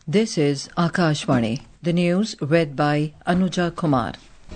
This is Akashvani. The news read by Anuja Kumar.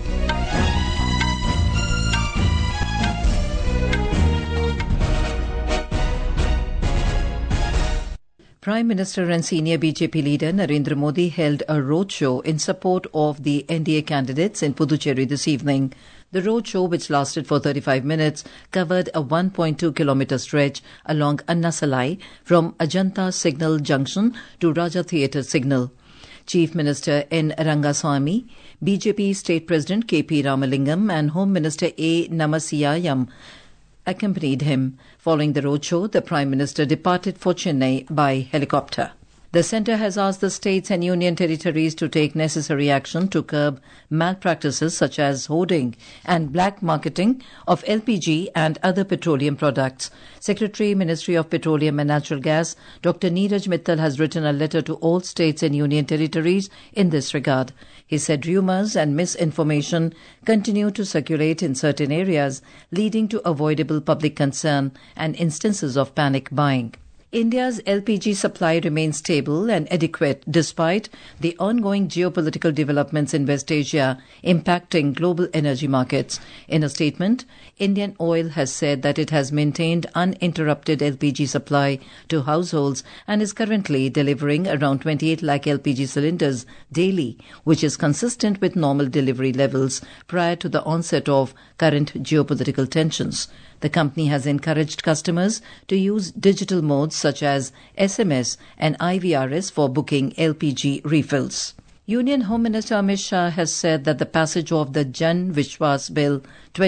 Prime Minister and senior BJP leader Narendra Modi held a roadshow in support of the NDA candidates in Puducherry this evening. The roadshow, which lasted for 35 minutes, covered a 1.2-kilometre stretch along Anna Salai from Ajanta Signal Junction to Raja Theatre Signal. Chief Minister N. Rangaswamy, BJP State President K.P. Ramalingam and Home Minister A. Namasiyayam accompanied him. Following the roadshow, the Prime Minister departed for Chennai by helicopter. The centre has asked the states and union territories to take necessary action to curb malpractices such as hoarding and black marketing of LPG and other petroleum products. Secretary, Ministry of Petroleum and Natural Gas, Dr. Neeraj Mittal has written a letter to all states and union territories in this regard. He said rumours and misinformation continue to circulate in certain areas, leading to avoidable public concern and instances of panic buying. India's LPG supply remains stable and adequate despite the ongoing geopolitical developments in West Asia impacting global energy markets. In a statement, Indian Oil has said that it has maintained uninterrupted LPG supply to households and is currently delivering around 28 lakh LPG cylinders daily, which is consistent with normal delivery levels prior to the onset of current geopolitical tensions. The company has encouraged customers to use digital modes such as SMS and IVRS for booking LPG refills. Union Home Minister Amit Shah has said that the passage of the Jan Vishwas Bill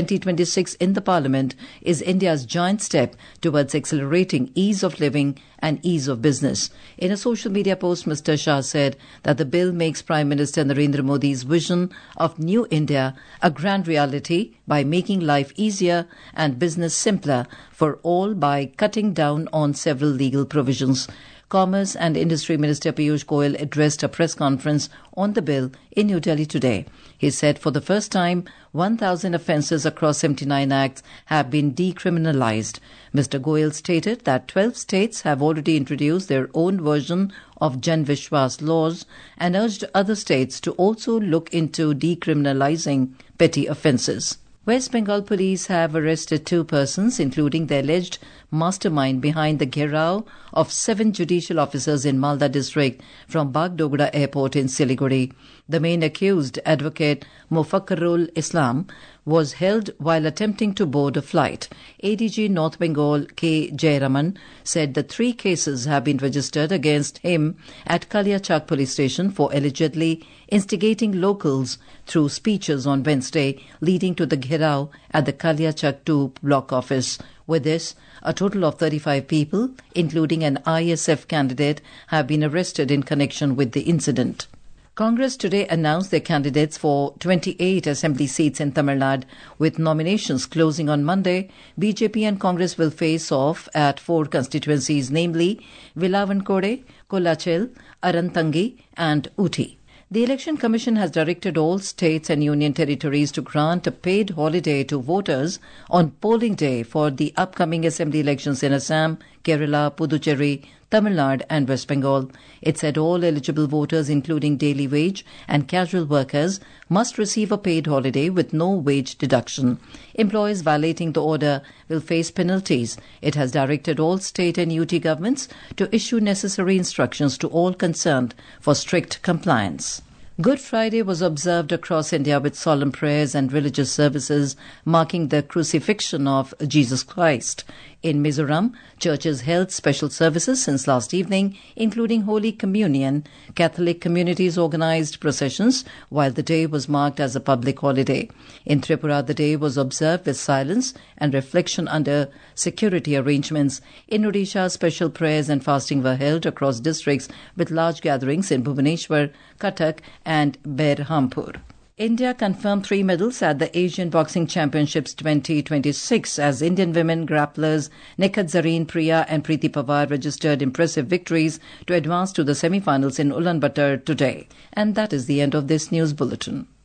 2026 in the Parliament is India's giant step towards accelerating ease of living and ease of business. In a social media post, Mr. Shah said that the bill makes Prime Minister Narendra Modi's vision of New India a grand reality by making life easier and business simpler for all by cutting down on several legal provisions. Commerce and Industry Minister Piyush Goyal addressed a press conference on the bill in New Delhi today. He said for the first time, 1,000 offences across 79 acts have been decriminalised. Mr. Goyal stated that 12 states have already introduced their own version of Jan Vishwas laws and urged other states to also look into decriminalising petty offences. West Bengal police have arrested 2 persons, including the alleged mastermind behind the gherao of 7 judicial officers in Malda district from Bagdogra airport in Siliguri. The main accused, Advocate Mufakkarul Islam, was held while attempting to board a flight. ADG North Bengal K. Jayaraman said the 3 cases have been registered against him at Kaliachak police station for allegedly instigating locals through speeches on Wednesday, leading to the gherao at the Kaliachak 2 block office. With this, a total of 35 people, including an ISF candidate, have been arrested in connection with the incident. Congress today announced their candidates for 28 assembly seats in Tamil Nadu. With nominations closing on Monday, BJP and Congress will face off at 4 constituencies, namely Vilavankode, Kolachel, Arantangi and Uti. The Election Commission has directed all states and union territories to grant a paid holiday to voters on polling day for the upcoming assembly elections in Assam, Kerala, Puducherry, Tamil Nadu and West Bengal. It said all eligible voters, including daily wage and casual workers, must receive a paid holiday with no wage deduction. Employees violating the order will face penalties. It has directed all state and UT governments to issue necessary instructions to all concerned for strict compliance. Good Friday was observed across India with solemn prayers and religious services marking the crucifixion of Jesus Christ. In Mizoram, churches held special services since last evening, including Holy Communion. Catholic communities organized processions, while the day was marked as a public holiday. In Tripura, the day was observed with silence and reflection under security arrangements. In Odisha, special prayers and fasting were held across districts with large gatherings in Bhubaneswar, Cuttack and Berhampur. India confirmed 3 medals at the Asian Boxing Championships 2026 as Indian women grapplers Nikhat Zareen, Priya and Preeti Pawar registered impressive victories to advance to the semi-finals in Ulaanbaatar today. And that is the end of this news bulletin.